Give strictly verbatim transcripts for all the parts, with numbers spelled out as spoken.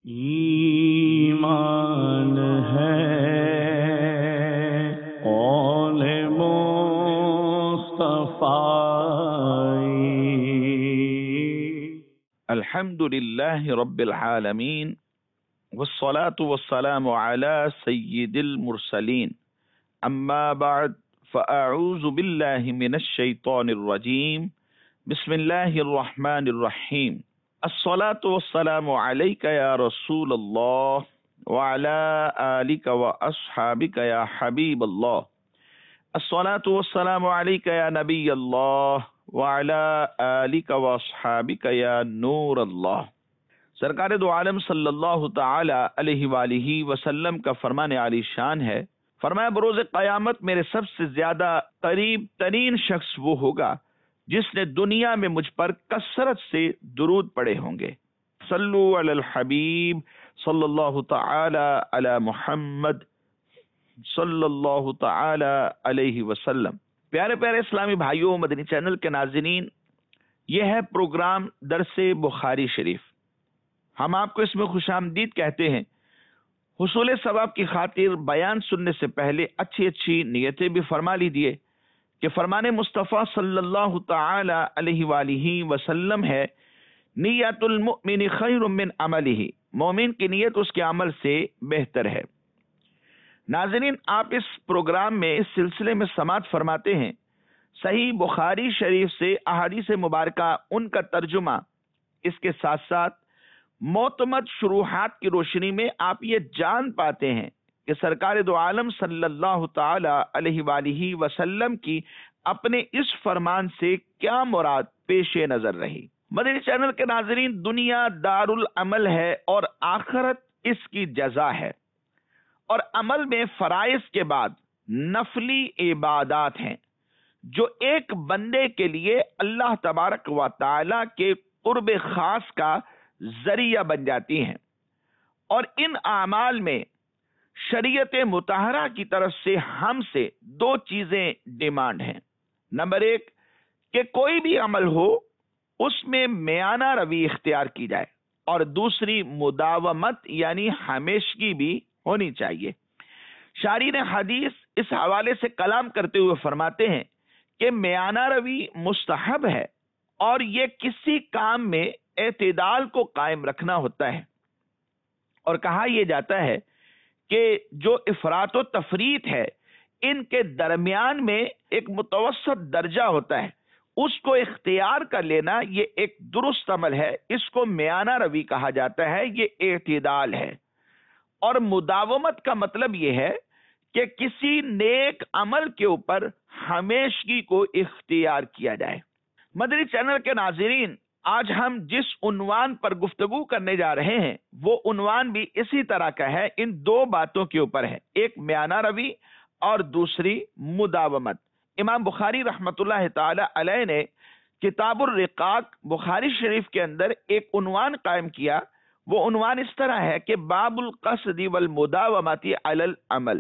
ایمان ہے قول مصطفی۔ الحمد للہ رب العالمین والصلاة والسلام على سید المرسلین، اما بعد فاعوذ باللہ من الشیطان الرجیم، بسم اللہ الرحمن الرحیم۔ الصلاة والسلام علیک یا رسول اللہ وعلى آلک واصحابک یا حبیب اللہ۔ الصلاة والسلام علیک یا نبی اللہ وعلى آلک واصحابک یا نور اللہ۔ سرکار دو عالم صلی اللہ تعالی علیہ وآلہ وسلم کا فرمان عالی شان ہے، فرمایا بروز قیامت میرے سب سے زیادہ قریب ترین شخص وہ ہوگا جس نے دنیا میں مجھ پر کثرت سے درود پڑے ہوں گے۔ صلو علی الحبیب صلی اللہ تعالی علی محمد صلی اللہ تعالی علیہ وسلم۔ پیارے پیارے اسلامی بھائیوں، مدنی چینل کے ناظرین، یہ ہے پروگرام درس بخاری شریف۔ ہم آپ کو اس میں خوش آمدید کہتے ہیں۔ حصول ثواب کی خاطر بیان سننے سے پہلے اچھی اچھی نیتیں بھی فرما لیجیے کہ فرمان مصطفیٰ صلی اللہ تعالی علیہ وآلہ وسلم ہے، نیت المؤمن خیر من عملہ، مومن کی نیت اس کے عمل سے بہتر ہے۔ ناظرین، آپ اس پروگرام میں اس سلسلے میں سماعت فرماتے ہیں صحیح بخاری شریف سے احادیث مبارکہ، ان کا ترجمہ، اس کے ساتھ ساتھ معتمد شروحات کی روشنی میں آپ یہ جان پاتے ہیں کہ سرکار دو عالم صلی اللہ تعالی علیہ وآلہ وسلم کی اپنے اس فرمان سے کیا مراد پیش نظر رہی۔ مدنی چینل کے ناظرین، دنیا دار العمل ہے اور آخرت اس کی جزا ہے، اور عمل میں فرائض کے بعد نفلی عبادات ہیں جو ایک بندے کے لیے اللہ تبارک و تعالی کے قرب خاص کا ذریعہ بن جاتی ہیں، اور ان اعمال میں شریعت مطہرہ کی طرف سے ہم سے دو چیزیں ڈیمانڈ ہیں۔ نمبر ایک کہ کوئی بھی عمل ہو اس میں میانہ روی اختیار کی جائے، اور دوسری مداومت یعنی ہمیشگی بھی ہونی چاہیے۔ شارحین حدیث اس حوالے سے کلام کرتے ہوئے فرماتے ہیں کہ میانہ روی مستحب ہے، اور یہ کسی کام میں اعتدال کو قائم رکھنا ہوتا ہے، اور کہا یہ جاتا ہے کہ جو افراط و تفریط ہے ان کے درمیان میں ایک متوسط درجہ ہوتا ہے، اس کو اختیار کر لینا یہ ایک درست عمل ہے، اس کو میانہ روی کہا جاتا ہے، یہ اعتدال ہے۔ اور مداومت کا مطلب یہ ہے کہ کسی نیک عمل کے اوپر ہمیشگی کو اختیار کیا جائے۔ مدنی چینل کے ناظرین، آج ہم جس عنوان پر گفتگو کرنے جا رہے ہیں وہ عنوان بھی اسی طرح کا ہے، ان دو باتوں کے اوپر ہے، ایک میانہ روی اور دوسری مداومت۔ امام بخاری رحمت اللہ تعالی علیہ نے کتاب الرقاق بخاری شریف کے اندر ایک عنوان قائم کیا، وہ عنوان اس طرح ہے کہ باب القصد والمداومت علی العمل،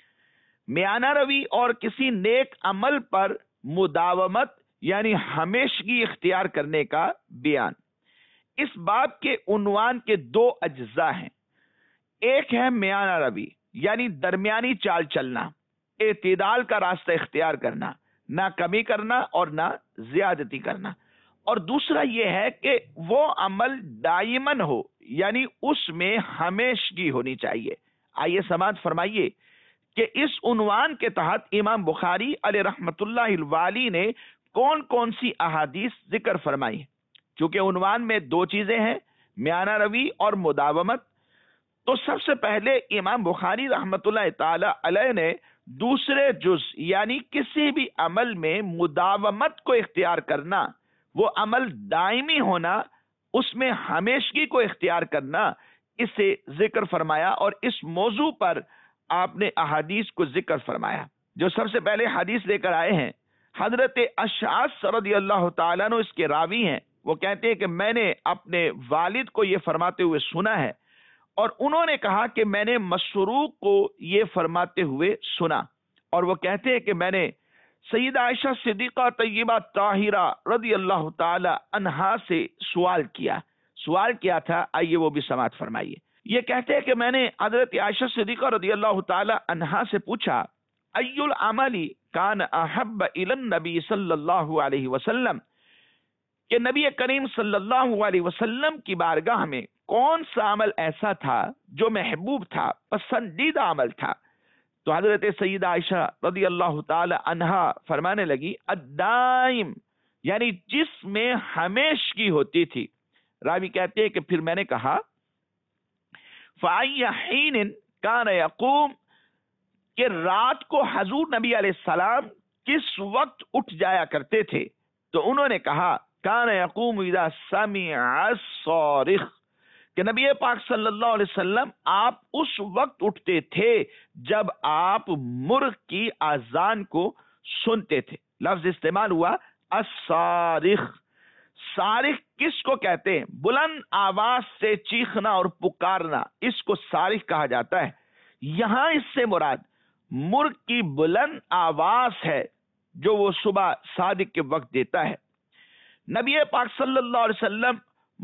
میانہ روی اور کسی نیک عمل پر مداومت یعنی ہمیشگی اختیار کرنے کا بیان۔ اس باب کے عنوان کے دو اجزاء ہیں، ایک ہے میانہ روی یعنی درمیانی چال چلنا، اعتدال کا راستہ اختیار کرنا، نہ کمی کرنا اور نہ زیادتی کرنا، اور دوسرا یہ ہے کہ وہ عمل دائماً ہو یعنی اس میں ہمیشگی ہونی چاہیے۔ آئیے سماعت فرمائیے کہ اس عنوان کے تحت امام بخاری علیہ رحمت اللہ الوالی نے کون کون سی احادیث ذکر فرمائی۔ چونکہ عنوان میں دو چیزیں ہیں، میانہ روی اور مداومت، تو سب سے پہلے امام بخاری رحمت اللہ تعالی علیہ نے دوسرے جز یعنی کسی بھی عمل میں مداومت کو اختیار کرنا، وہ عمل دائمی ہونا، اس میں ہمیشگی کو اختیار کرنا، اسے ذکر فرمایا، اور اس موضوع پر آپ نے احادیث کو ذکر فرمایا۔ جو سب سے پہلے حدیث لے کر آئے ہیں حضرت اشعث رضی اللہ تعالیٰ عنہ، اس کے راوی ہیں، وہ کہتے ہیں کہ میں نے اپنے والد کو یہ فرماتے ہوئے سنا ہے، اور انہوں نے کہا کہ میں نے مسروق کو یہ فرماتے ہوئے سنا، اور وہ کہتے ہیں کہ میں نے سیدہ عائشہ صدیقہ طیبہ طاہرہ رضی اللہ تعالی عنہا سے سوال کیا۔ سوال کیا تھا، آئیے وہ بھی سماعت فرمائیے۔ یہ کہتے ہیں کہ میں نے حضرت عائشہ صدیقہ رضی اللہ تعالی عنہا سے پوچھا، ای العمل کان احب الی النبی صلی اللہ علیہ وسلم، کہ نبی کریم صلی اللہ علیہ وسلم کی بارگاہ میں کون سا عمل ایسا تھا جو محبوب تھا، پسندیدہ عمل تھا؟ تو حضرت سیدہ عائشہ رضی اللہ تعالی عنہا فرمانے لگی، الدائم، یعنی جس میں ہمیشگی ہوتی تھی۔ راوی کہتے ہیں کہ پھر میں نے کہا، فَأَيَّ حِينٍ كَانَ يَقُومُ، کہ رات کو حضور نبی علیہ السلام کس وقت اٹھ جایا کرتے تھے؟ تو انہوں نے کہا، كَانَ يَقُومُ إِذَا سَمِعَ الصَّارِخَ، کہ نبی پاک صلی اللہ علیہ وسلم آپ اس وقت اٹھتے تھے جب آپ مرغ کی اذان کو سنتے تھے۔ لفظ استعمال ہوا الصارخ۔ صارخ کس کو کہتے ہیں؟ بلند آواز سے چیخنا اور پکارنا، اس کو صارخ کہا جاتا ہے۔ یہاں اس سے مراد مرغ کی بلند آواز ہے جو وہ صبح صادق کے وقت دیتا ہے۔ نبی پاک صلی اللہ علیہ وسلم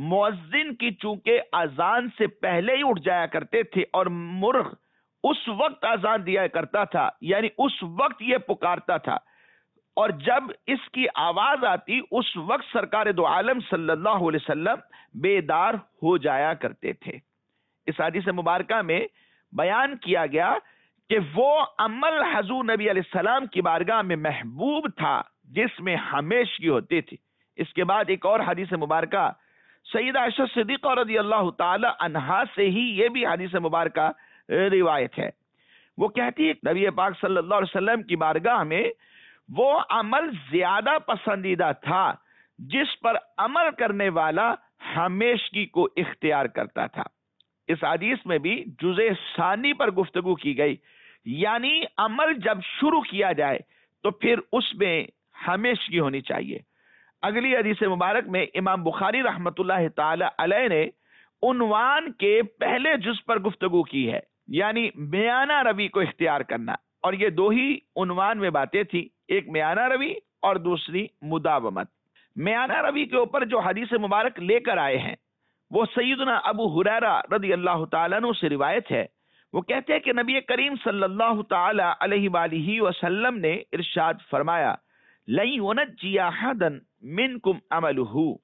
مؤذن کی چونکہ اذان سے پہلے ہی اٹھ جایا کرتے تھے، اور مرغ اس وقت اذان دیا کرتا تھا، یعنی اس وقت یہ پکارتا تھا، اور جب اس کی آواز آتی اس وقت سرکار دو عالم صلی اللہ علیہ وسلم بیدار ہو جایا کرتے تھے۔ اس حدیث مبارکہ میں بیان کیا گیا کہ وہ عمل حضور نبی علیہ السلام کی بارگاہ میں محبوب تھا جس میں ہمیشگی ہوتی تھی۔ اس کے بعد ایک اور حدیث مبارکہ سیدہ عائشہ صدیقہ رضی اللہ تعالی عنہا سے ہی یہ بھی حدیث مبارکہ روایت ہے۔ وہ کہتی ہے نبی پاک صلی اللہ علیہ وسلم کی بارگاہ میں وہ عمل زیادہ پسندیدہ تھا جس پر عمل کرنے والا ہمیشگی کو اختیار کرتا تھا۔ اس حدیث میں بھی جزء ثانی پر گفتگو کی گئی، یعنی عمل جب شروع کیا جائے تو پھر اس میں ہمیشگی ہونی چاہیے۔ اگلی حدیث مبارک میں امام بخاری رحمت اللہ تعالی علیہ نے عنوان کے پہلے جز پر گفتگو کی ہے، یعنی میانہ روی کو اختیار کرنا، اور یہ دو ہی عنوان میں باتیں تھی، ایک میانہ روی اور دوسری مداومت۔ میانہ روی کے اوپر جو حدیث مبارک لے کر آئے ہیں وہ سیدنا ابو ہریرہ رضی اللہ تعالیٰ عنہ سے روایت ہے۔ وہ کہتے ہیں کہ نبی کریم صلی اللہ تعالی علیہ وآلہ وسلم نے ارشاد فرمایا، لَن يُنَجِّيَ أَحَدًا مِنْكُمْ عَمَلُهُ،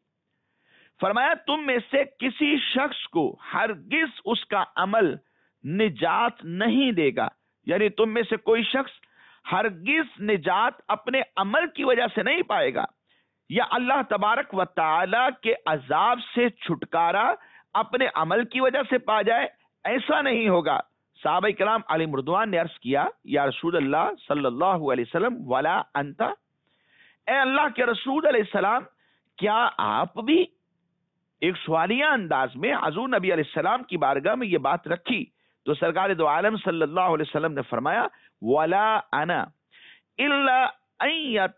فرمایا تم میں سے کسی شخص کو ہرگز اس کا عمل نجات نہیں دے گا، یعنی تم میں سے کوئی شخص ہرگز نجات اپنے عمل کی وجہ سے نہیں پائے گا، یا اللہ تبارک و تعالی کے عذاب سے چھٹکارا اپنے عمل کی وجہ سے پا جائے، ایسا نہیں ہوگا۔ صحابہ کرام علیہ مردوان نے عرض کیا، یا رسول اللہ صلی اللہ علیہ وسلم ولا انت، اے اللہ کے رسول علیہ السلام کیا آپ بھی؟ ایک سوالیہ انداز میں حضور نبی علیہ السلام کی بارگاہ میں یہ بات رکھی تو سرکار دو عالم صلی اللہ علیہ وسلم نے فرمایا، ولا انا الا ان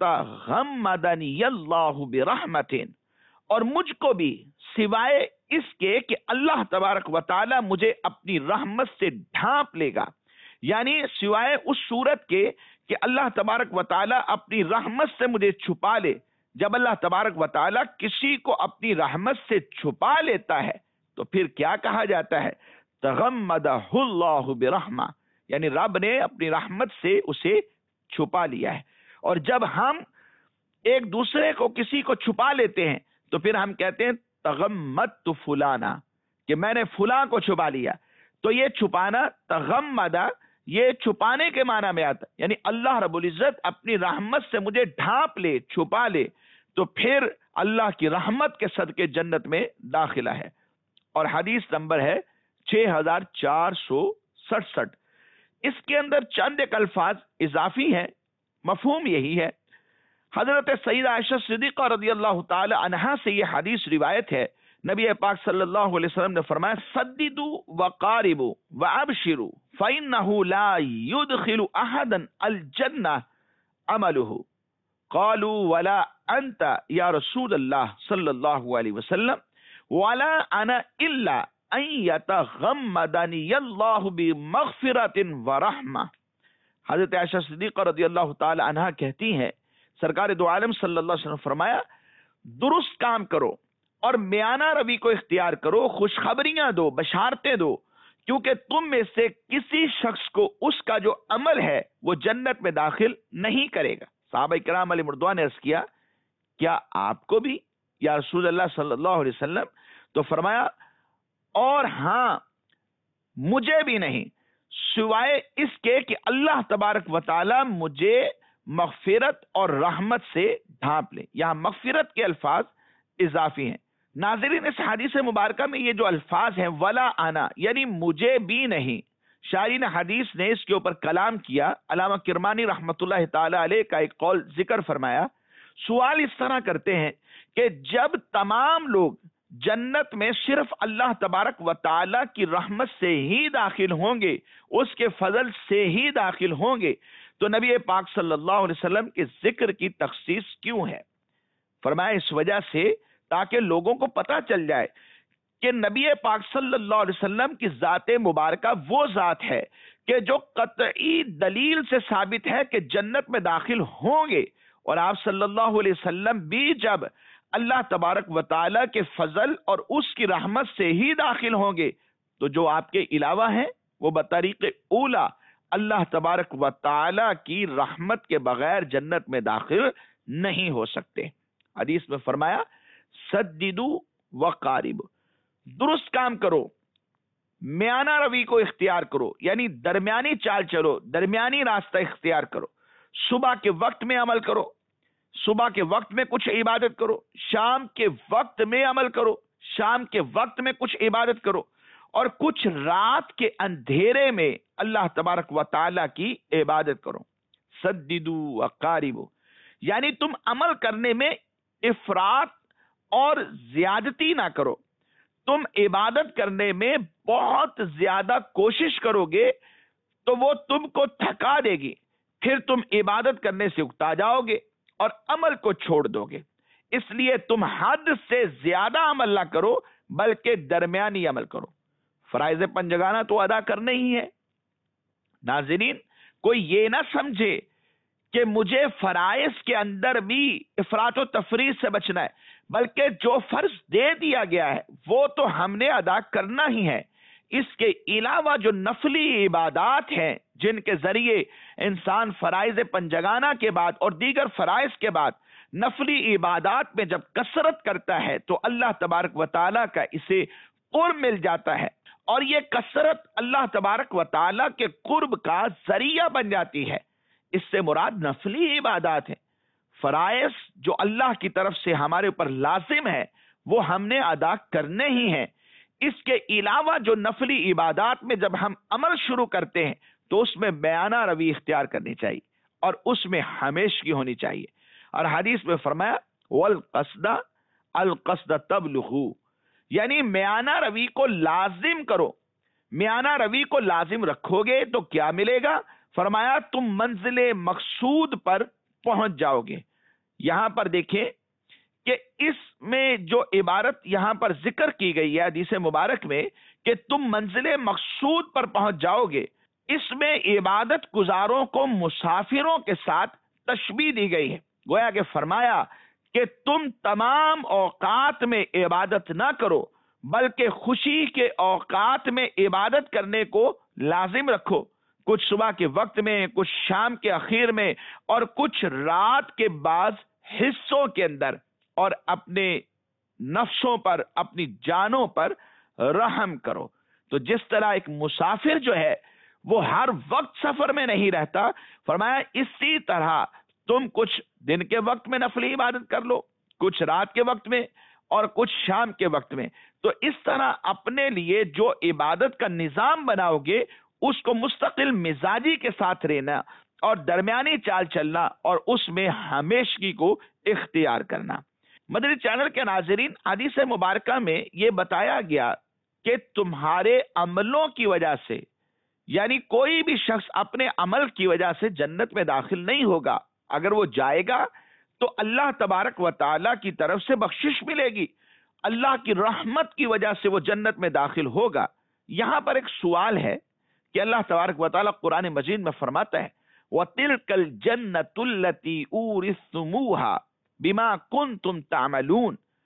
یتغمدنی اللہ برحمت، اور مجھ کو بھی سوائے اس کے کہ اللہ تبارک و تعالی مجھے اپنی رحمت سے ڈھانپ لے گا، یعنی سوائے اس صورت کے کہ اللہ تبارک و تعالی اپنی رحمت سے مجھے چھپا لے۔ جب اللہ تبارک و تعالی کسی کو اپنی رحمت سے چھپا لیتا ہے تو پھر کیا کہا جاتا ہے؟ تغمدہ اللہ برحمہ، یعنی رب نے اپنی رحمت سے اسے چھپا لیا ہے۔ اور جب ہم ایک دوسرے کو کسی کو چھپا لیتے ہیں تو پھر ہم کہتے ہیں تغمدت فلانا، کہ میں نے فلاں کو چھپا لیا۔ تو یہ چھپانا تغمدہ، یہ چھپانے کے معنی میں آتا ہے، یعنی اللہ رب العزت اپنی رحمت سے مجھے ڈھانپ لے، چھپا لے، تو پھر اللہ کی رحمت کے صدقے جنت میں داخلہ ہے۔ اور حدیث نمبر ہے چھ ہزار چار سو سڑسٹھ۔ اس کے اندر چند ایک الفاظ اضافی ہیں، مفہوم یہی ہے۔ حضرت سیدہ عائشہ صدیقہ رضی اللہ تعالی عنہا سے یہ حدیث روایت ہے، نبی پاک صلی اللہ علیہ وسلم نے فرمایا، سددوا وقاربوا وابشروا فإنه لا يدخل احدا الجنہ عمله۔ قالوا ولا انت یا رسول اللہ صلی اللہ علیہ وسلم، ولا انا الا ان یتغمدنی اللہ بمغفرۃ ورحمہ۔ حضرت عائشہ صدیقہ رضی اللہ تعالی عنہا کہتی ہیں، سرکار دو عالم صلی اللہ علیہ وسلم فرمایا، درست کام کرو اور میانہ روی کو اختیار کرو، خوشخبریاں دو، بشارتیں دو، کیونکہ تم میں سے کسی شخص کو اس کا جو عمل ہے وہ جنت میں داخل نہیں کرے گا۔ صحابہ کرام علیہ مردوان نے عرض کیا کیا آپ کو بھی یا رسول اللہ صلی اللہ علیہ وسلم؟ تو فرمایا اور ہاں مجھے بھی نہیں، سوائے اس کے کہ اللہ تبارک و تعالی مجھے مغفرت اور رحمت سے ڈھانپ لے۔ یہاں مغفرت کے الفاظ اضافی ہیں۔ ناظرین، اس حدیث مبارکہ میں یہ جو الفاظ ہیں ولا انا، یعنی مجھے بھی نہیں، شارحین حدیث نے اس کے اوپر کلام کیا۔ علامہ کرمانی رحمۃ اللہ تعالی علیہ کا ایک قول ذکر فرمایا، سوال اس طرح کرتے ہیں کہ جب تمام لوگ جنت میں صرف اللہ تبارک و تعالی کی رحمت سے ہی داخل ہوں گے، اس کے فضل سے ہی داخل ہوں گے، تو نبی پاک صلی اللہ علیہ وسلم کے ذکر کی تخصیص کیوں ہے؟ فرمایا اس وجہ سے تاکہ لوگوں کو پتہ چل جائے کہ نبی پاک صلی اللہ علیہ وسلم کی ذات مبارکہ وہ ذات ہے کہ جو قطعی دلیل سے ثابت ہے کہ جنت میں داخل ہوں گے، اور آپ صلی اللہ علیہ وسلم بھی جب اللہ تبارک و تعالی کے فضل اور اس کی رحمت سے ہی داخل ہوں گے، تو جو آپ کے علاوہ ہیں وہ بطریق اولا اللہ تبارک و تعالی کی رحمت کے بغیر جنت میں داخل نہیں ہو سکتے۔ حدیث میں فرمایا سددو وقارب، درست کام کرو، میانہ روی کو اختیار کرو، یعنی درمیانی چال چلو، درمیانی راستہ اختیار کرو۔ صبح کے وقت میں عمل کرو، صبح کے وقت میں کچھ عبادت کرو، شام کے وقت میں عمل کرو، شام کے وقت میں کچھ عبادت کرو، اور کچھ رات کے اندھیرے میں اللہ تبارک و تعالی کی عبادت کرو۔ سددو وقاربو، یعنی تم عمل کرنے میں افراط اور زیادتی نہ کرو۔ تم عبادت کرنے میں بہت زیادہ کوشش کرو گے تو وہ تم کو تھکا دے گی، پھر تم عبادت کرنے سے اکتا جاؤ گے اور عمل کو چھوڑ دو گے۔ اس لیے تم حد سے زیادہ عمل نہ کرو بلکہ درمیانی عمل کرو۔ فرائض پنجگانہ تو ادا کرنے ہی ہے۔ ناظرین، کوئی یہ نہ سمجھے کہ مجھے فرائض کے اندر بھی افراط و تفریط سے بچنا ہے، بلکہ جو فرض دے دیا گیا ہے وہ تو ہم نے ادا کرنا ہی ہے۔ اس کے علاوہ جو نفلی عبادات ہیں جن کے ذریعے انسان فرائض پنجگانہ کے بعد اور دیگر فرائض کے بعد نفلی عبادات میں جب کثرت کرتا ہے تو اللہ تبارک و تعالیٰ کا اسے قرب مل جاتا ہے، اور یہ کثرت اللہ تبارک و تعالیٰ کے قرب کا ذریعہ بن جاتی ہے۔ اس سے مراد نفلی عبادات ہیں۔ فرائض جو اللہ کی طرف سے ہمارے اوپر لازم ہے وہ ہم نے ادا کرنے ہی ہیں۔ اس کے علاوہ جو نفلی عبادات میں جب ہم عمل شروع کرتے ہیں تو اس میں بیانہ روی اختیار کرنی چاہیے اور اس میں ہمیشگی ہونی چاہیے۔ اور حدیث میں فرمایا والقصد القصد تبلغ، یعنی میانہ روی کو لازم کرو۔ میانہ روی کو لازم رکھو گے تو کیا ملے گا؟ فرمایا تم منزل مقصود پر پہنچ جاؤ گے۔ یہاں پر دیکھیں کہ اس میں جو عبارت یہاں پر ذکر کی گئی ہے حدیث مبارک میں کہ تم منزل مقصود پر پہنچ جاؤ گے، اس میں عبادت گزاروں کو مسافروں کے ساتھ تشبیہ دی گئی ہے۔ گویا کہ فرمایا کہ تم تمام اوقات میں عبادت نہ کرو بلکہ خوشی کے اوقات میں عبادت کرنے کو لازم رکھو، کچھ صبح کے وقت میں، کچھ شام کے اخیر میں، اور کچھ رات کے بعض حصوں کے اندر، اور اپنے نفسوں پر، اپنی جانوں پر رحم کرو۔ تو جس طرح ایک مسافر جو ہے وہ ہر وقت سفر میں نہیں رہتا، فرمایا اسی طرح تم کچھ دن کے وقت میں نفلی عبادت کر لو، کچھ رات کے وقت میں، اور کچھ شام کے وقت میں۔ تو اس طرح اپنے لیے جو عبادت کا نظام بناؤ گے اس کو مستقل مزاجی کے ساتھ رہنا اور درمیانی چال چلنا اور اس میں ہمیشگی کو اختیار کرنا۔ مدنی چینل کے ناظرین، حدیث مبارکہ میں یہ بتایا گیا کہ تمہارے عملوں کی وجہ سے، یعنی کوئی بھی شخص اپنے عمل کی وجہ سے جنت میں داخل نہیں ہوگا۔ اگر وہ جائے گا تو اللہ تبارک و تعالیٰ کی طرف سے بخشش ملے گی، اللہ کی رحمت کی وجہ سے وہ جنت میں داخل ہوگا۔ یہاں پر ایک سوال ہے کہ اللہ تبارک و تعالیٰ قرآن مجید میں فرماتا ہے وَتِلْكَ الْجَنَّةُ الَّتِي أُورِثْتُمُوهَا بِمَا كُنْتُمْ تَعْمَلُونَ،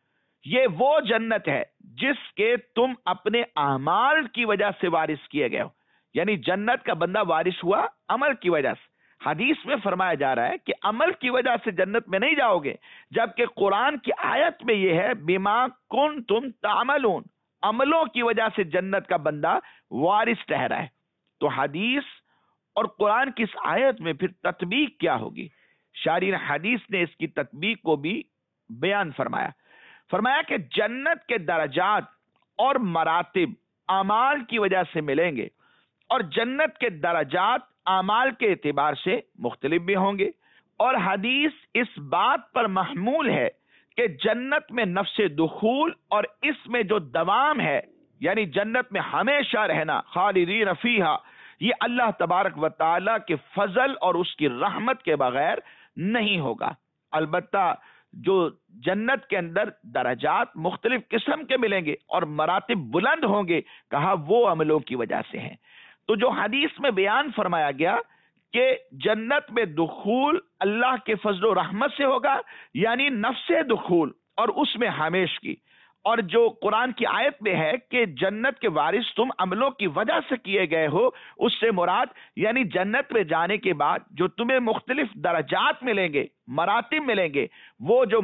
یہ وہ جنت ہے جس کے تم اپنے اعمال کی وجہ سے وارث کیے گئے ہو. یعنی جنت کا بندہ وارث ہوا عمل کی وجہ سے. حدیث میں فرمایا جا رہا ہے کہ عمل کی وجہ سے جنت میں نہیں جاؤ گے، جبکہ قرآن کی آیت میں یہ ہے بما کنتم تعملون، عملوں کی وجہ سے جنت کا بندہ وارث ٹھہرا ہے. تو حدیث اور قرآن کی اس آیت میں پھر تطبیق کیا ہوگی؟ شارحین حدیث نے اس کی تطبیق کو بھی بیان فرمایا. فرمایا کہ جنت کے درجات اور مراتب اعمال کی وجہ سے ملیں گے، اور جنت کے درجات اعمال کے اعتبار سے مختلف بھی ہوں گے. اور حدیث اس بات پر محمول ہے کہ جنت میں نفس دخول اور اس میں جو دوام ہے، یعنی جنت میں ہمیشہ رہنا، خالدین فیہا، یہ اللہ تبارک و تعالی کے فضل اور اس کی رحمت کے بغیر نہیں ہوگا. البتہ جو جنت کے اندر درجات مختلف قسم کے ملیں گے اور مراتب بلند ہوں گے، کہا وہ عملوں کی وجہ سے ہیں. تو جو حدیث میں بیان فرمایا گیا کہ جنت میں دخول اللہ کے فضل و رحمت سے ہوگا، یعنی نفس دخول اور اس میں ہمیش کی. اور جو قرآن کی آیت میں ہے کہ جنت کے وارث تم عملوں کی وجہ سے کیے گئے ہو، اس سے مراد یعنی جنت میں جانے کے بعد جو تمہیں مختلف درجات ملیں گے، مراتب ملیں گے، وہ جو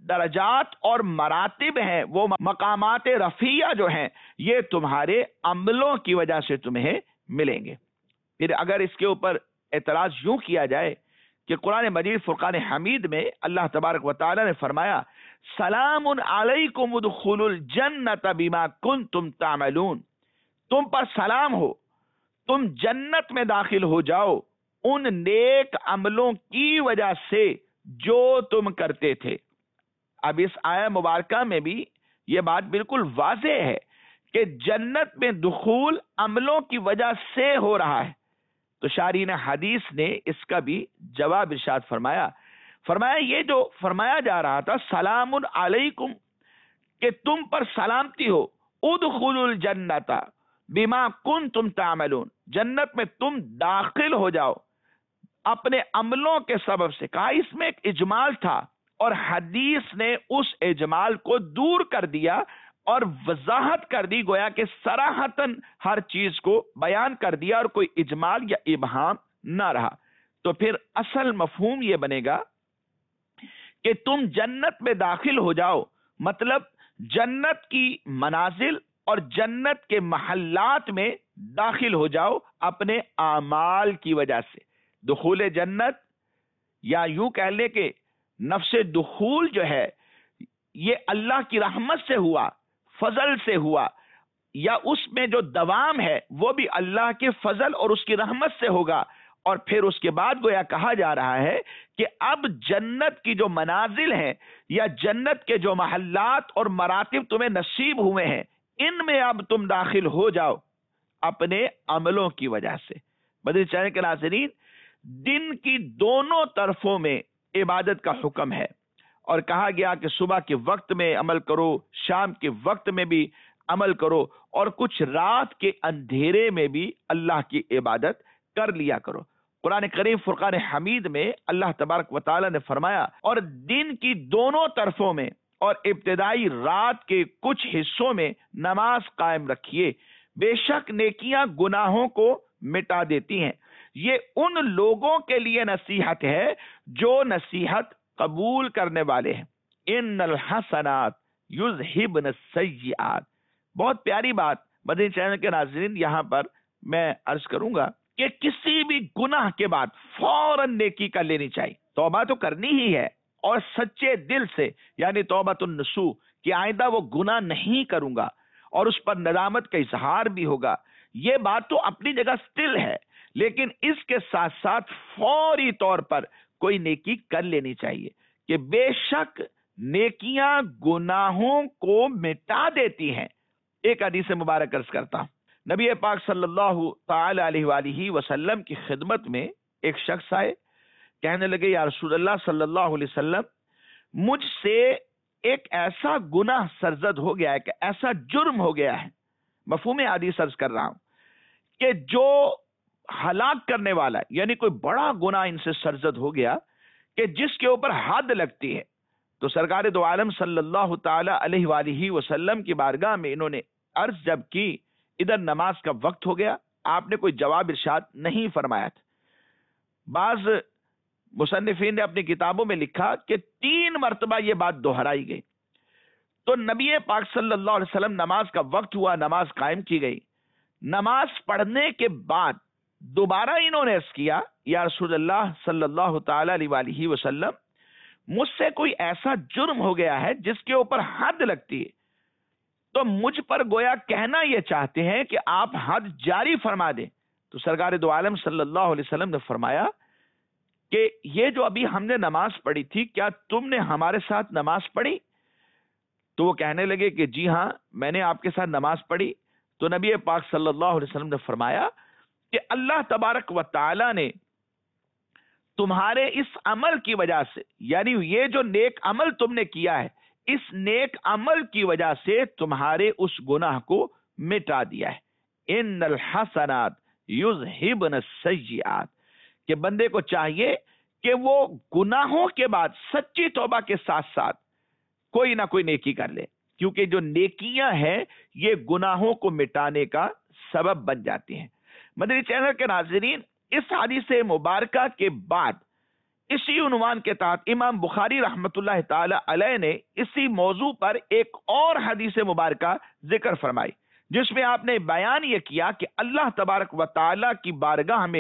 درجات اور مراتب ہیں، وہ مقامات رفیع جو ہیں، یہ تمہارے عملوں کی وجہ سے تمہیں ملیں گے. پھر اگر اس کے اوپر اعتراض یوں کیا جائے کہ قرآن مجید فرقان حمید میں اللہ تبارک و تعالی نے فرمایا سلام علیکم ادخلوا الجنت بما کنتم تعملون، تم پر سلام ہو، تم جنت میں داخل ہو جاؤ ان نیک عملوں کی وجہ سے جو تم کرتے تھے. اب اس آیہ مبارکہ میں بھی یہ بات بالکل واضح ہے کہ جنت میں دخول عملوں کی وجہ سے ہو رہا ہے. تو شارحین حدیث نے اس کا بھی جواب ارشاد فرمایا فرمایا یہ جو فرمایا جا رہا تھا سلام علیکم، کہ تم پر سلامتی ہو، ادخلوا الجنت بما کنتم تعملون، جنت میں تم داخل ہو جاؤ اپنے عملوں کے سبب سے. کہا اس میں ایک اجمال تھا اور حدیث نے اس اجمال کو دور کر دیا اور وضاحت کر دی، گویا کہ صراحتاً ہر چیز کو بیان کر دیا اور کوئی اجمال یا ابہام نہ رہا. تو پھر اصل مفہوم یہ بنے گا کہ تم جنت میں داخل ہو جاؤ، مطلب جنت کی منازل اور جنت کے محلات میں داخل ہو جاؤ اپنے اعمال کی وجہ سے. دخول جنت یا یوں کہہ لے کہ نفس دخول جو ہے یہ اللہ کی رحمت سے ہوا، فضل سے ہوا، یا اس میں جو دوام ہے وہ بھی اللہ کے فضل اور اس کی رحمت سے ہوگا. اور پھر اس کے بعد گویا کہا جا رہا ہے کہ اب جنت کی جو منازل ہیں یا جنت کے جو محلات اور مراتب تمہیں نصیب ہوئے ہیں، ان میں اب تم داخل ہو جاؤ اپنے عملوں کی وجہ سے. مدنی چینل کے ناظرین، دن کی دونوں طرفوں میں عبادت کا حکم ہے اور کہا گیا کہ صبح کے وقت میں عمل کرو، شام کے وقت میں بھی عمل کرو، اور کچھ رات کے اندھیرے میں بھی اللہ کی عبادت کر لیا کرو. قرآن کریم فرقان حمید میں اللہ تبارک و تعالی نے فرمایا اور دن کی دونوں طرفوں میں اور ابتدائی رات کے کچھ حصوں میں نماز قائم رکھیے، بے شک نیکیاں گناہوں کو مٹا دیتی ہیں. یہ ان لوگوں کے لیے نصیحت ہے جو نصیحت قبول کرنے والے ہیں. ان الحسنات یذہبن السیئات. بہت پیاری بات مدنی چینل کے ناظرین، یہاں پر میں عرض کروں گا کہ کسی بھی گناہ کے بعد فوراً نیکی کر لینی چاہیے. توبہ تو کرنی ہی ہے اور سچے دل سے، یعنی توبۃ النصوح، کہ آئندہ وہ گناہ نہیں کروں گا، اور اس پر ندامت کا اظہار بھی ہوگا. یہ بات تو اپنی جگہ سٹل ہے، لیکن اس کے ساتھ ساتھ فوری طور پر کوئی نیکی کر لینی چاہیے کہ بے شک نیکیاں گناہوں کو مٹا دیتی ہیں. ایک حدیث مبارک عرض کرتا ہوں. نبی پاک صلی اللہ تعالی علیہ وآلہ وسلم کی خدمت میں ایک شخص آئے، کہنے لگے یا رسول اللہ صلی اللہ علیہ وسلم، مجھ سے ایک ایسا گناہ سرزد ہو گیا ہے کہ ایسا جرم ہو گیا ہے، مفہوم حدیث عرض کر رہا ہوں، کہ جو ہلاک کرنے والا ہے، یعنی کوئی بڑا گناہ ان سے سرزد ہو گیا کہ جس کے اوپر حد لگتی ہے. تو سرکار دو عالم صلی اللہ تعالی علیہ وآلہ وسلم کی بارگاہ میں انہوں نے عرض جب کی، ادھر نماز کا وقت ہو گیا، آپ نے کوئی جواب ارشاد نہیں فرمایا تھا۔ بعض مصنفین نے اپنی کتابوں میں لکھا کہ تین مرتبہ یہ بات دہرائی گئی۔ تو نبی پاک صلی اللہ علیہ وسلم نماز کا وقت ہوا، نماز قائم کی گئی۔ نماز پڑھنے کے بعد دوبارہ انہوں نے عرض کیا، یا رسول اللہ صلی اللہ تعالی علیہ وآلہ وسلم، مجھ سے کوئی ایسا جرم ہو گیا ہے جس کے اوپر حد لگتی ہے، تو مجھ پر گویا کہنا یہ چاہتے ہیں کہ آپ حد جاری فرما دیں۔ تو سرکار دو عالم صلی اللہ علیہ وسلم نے فرمایا کہ یہ جو ابھی ہم نے نماز پڑھی تھی، کیا تم نے ہمارے ساتھ نماز پڑھی؟ تو وہ کہنے لگے کہ جی ہاں، میں نے آپ کے ساتھ نماز پڑھی۔ تو نبی پاک صلی اللہ علیہ وسلم نے فرمایا کہ اللہ تبارک و تعالی نے تمہارے اس عمل کی وجہ سے، یعنی یہ جو نیک عمل تم نے کیا ہے، اس نیک عمل کی وجہ سے تمہارے اس گناہ کو مٹا دیا ہے۔ ان الحسنات یذہبن السیئات، کہ بندے کو چاہیے کہ وہ گناہوں کے بعد سچی توبہ کے ساتھ ساتھ کوئی نہ کوئی نیکی کر لے، کیونکہ جو نیکیاں ہیں یہ گناہوں کو مٹانے کا سبب بن جاتی ہیں۔ مدنی چینل کے ناظرین، اس حدیث مبارکہ کے بعد اسی عنوان کے تحت امام بخاری رحمت اللہ تعالی علیہ نے اسی موضوع پر ایک اور حدیث مبارکہ ذکر فرمائی، جس میں آپ نے بیان یہ کیا کہ اللہ تبارک و تعالی کی بارگاہ میں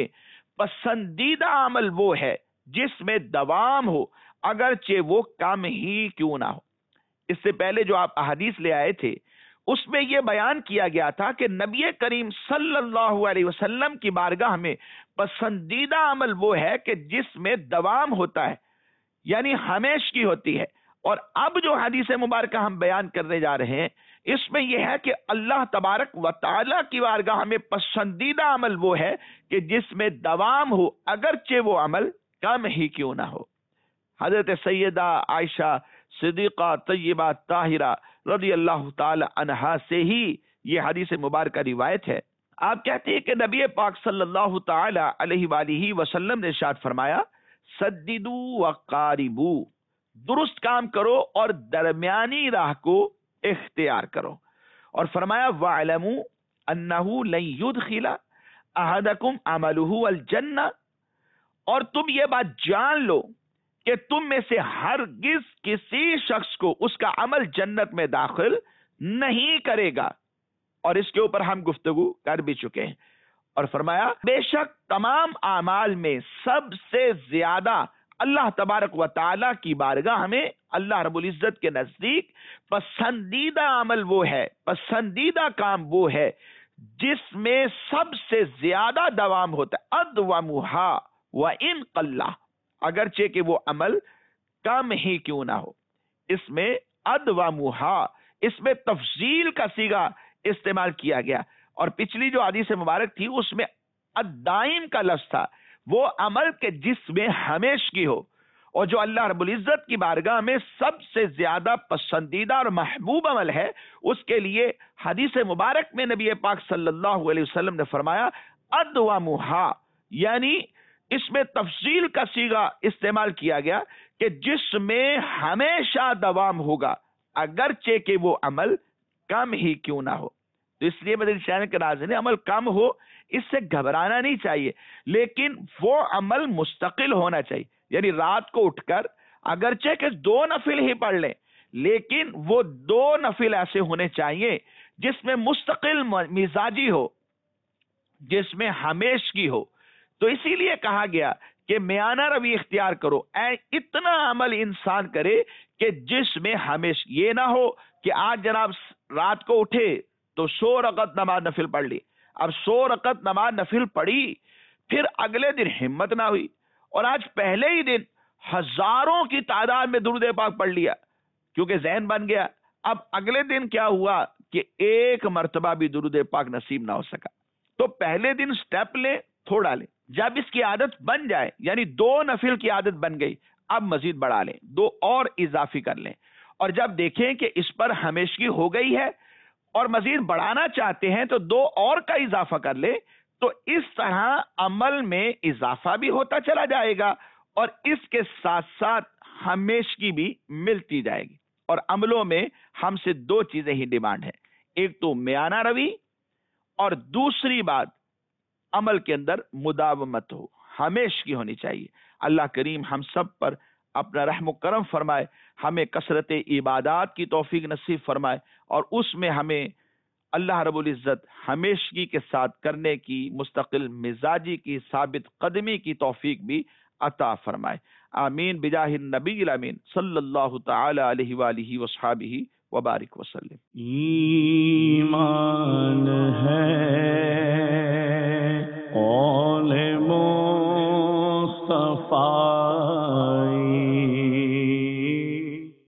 پسندیدہ عمل وہ ہے جس میں دوام ہو، اگرچہ وہ کم ہی کیوں نہ ہو۔ اس سے پہلے جو آپ احادیث لے آئے تھے اس میں یہ بیان کیا گیا تھا کہ نبی کریم صلی اللہ علیہ وسلم کی بارگاہ میں پسندیدہ عمل وہ ہے کہ جس میں دوام ہوتا ہے، یعنی ہمیش کی ہوتی ہے۔ اور اب جو حدیث مبارکہ ہم بیان کرنے جا رہے ہیں، اس میں یہ ہے کہ اللہ تبارک و تعالی کی بارگاہ میں پسندیدہ عمل وہ ہے کہ جس میں دوام ہو، اگرچہ وہ عمل کم ہی کیوں نہ ہو۔ حضرت سیدہ عائشہ صدیقہ طیبہ طاہرہ رضی اللہ تعالی عنہا سے ہی یہ حدیث مبارکہ روایت ہے۔ آپ کہتے ہیں کہ نبی پاک صلی اللہ تعالی علیہ وآلہ وسلم نے ارشاد فرمایا، سددو وقاربو، درست کام کرو اور درمیانی راہ کو اختیار کرو۔ اور فرمایا وَاعْلَمُوا أَنَّهُ لَن يُدْخِلَ أَحَدَكُمْ عَمَلُهُ الْجَنَّةَ، اور تم یہ بات جان لو کہ تم میں سے ہرگز کسی شخص کو اس کا عمل جنت میں داخل نہیں کرے گا۔ اور اس کے اوپر ہم گفتگو کر بھی چکے ہیں۔ اور فرمایا بے شک تمام اعمال میں سب سے زیادہ اللہ تبارک و تعالی کی بارگاہ میں، اللہ رب العزت کے نزدیک پسندیدہ عمل وہ ہے، پسندیدہ کام وہ ہے جس میں سب سے زیادہ دوام ہوتا ہے، ادومھا وان قل، اگرچہ کہ وہ عمل کم ہی کیوں نہ ہو۔ اس میں ادومھا، اس میں تفضیل کا صیغہ استعمال کیا گیا۔ اور پچھلی جو حدیث مبارک تھی اس میں الدائم کا لفظ تھا، وہ عمل کے جس میں ہمیش کی ہو، اور جو اللہ رب العزت کی بارگاہ میں سب سے زیادہ پسندیدہ اور محبوب عمل ہے، اس کے لیے حدیث مبارک میں نبی پاک صلی اللہ علیہ وسلم نے فرمایا ادومھا، یعنی اس میں تفصیل کا صیغہ استعمال کیا گیا کہ جس میں ہمیشہ دوام ہوگا، اگرچہ کہ وہ عمل کم ہی کیوں نہ ہو۔ تو اس لیے مدنی چینل کے ناظرین، عمل کم ہو اس سے گھبرانا نہیں چاہیے، لیکن وہ عمل مستقل ہونا چاہیے، یعنی رات کو اٹھ کر اگرچہ کہ دو نفل ہی پڑھ لیں، لیکن وہ دو نفل ایسے ہونے چاہیے جس میں مستقل مزاجی ہو، جس میں ہمیش کی ہو۔ تو اسی لیے کہا گیا کہ میانہ روی اختیار کرو، اے اتنا عمل انسان کرے کہ جس میں ہمیش یہ نہ ہو کہ آج جناب رات کو اٹھے تو سو رکعت نماز نفل پڑھ لی، اب سو رکعت نماز نفل پڑھی، پھر اگلے دن ہمت نہ ہوئی، اور آج پہلے ہی دن ہزاروں کی تعداد میں درود پاک پڑھ لیا کیونکہ ذہن بن گیا، اب اگلے دن کیا ہوا کہ ایک مرتبہ بھی درود پاک نصیب نہ ہو سکا۔ تو پہلے دن سٹیپ لیں، تھوڑا لیں، جب اس کی عادت بن جائے، یعنی دو نفل کی عادت بن گئی، اب مزید بڑھا لیں، دو اور اضافی کر لیں، اور جب دیکھیں کہ اس پر ہمیشگی ہو گئی ہے اور مزید بڑھانا چاہتے ہیں تو دو اور کا اضافہ کر لیں۔ تو اس طرح عمل میں اضافہ بھی ہوتا چلا جائے گا اور اس کے ساتھ ساتھ ہمیشگی بھی ملتی جائے گی. اور عملوں میں ہم سے دو چیزیں ہی ڈیمانڈ ہے، ایک تو میانہ روی، اور دوسری بات عمل کے اندر مداومت ہو، ہمیشگی ہونی چاہیے. اللہ کریم ہم سب پر اپنا رحم و کرم فرمائے، ہمیں کثرت عبادات کی توفیق نصیب فرمائے، اور اس میں ہمیں اللہ رب العزت ہمیشگی کے ساتھ کرنے کی، مستقل مزاجی کی، ثابت قدمی کی توفیق بھی عطا فرمائے. آمین بجاہ النبی الامین صلی اللہ تعالی علیہ وآلہ وصحابہ وبارک وسلم. ایمان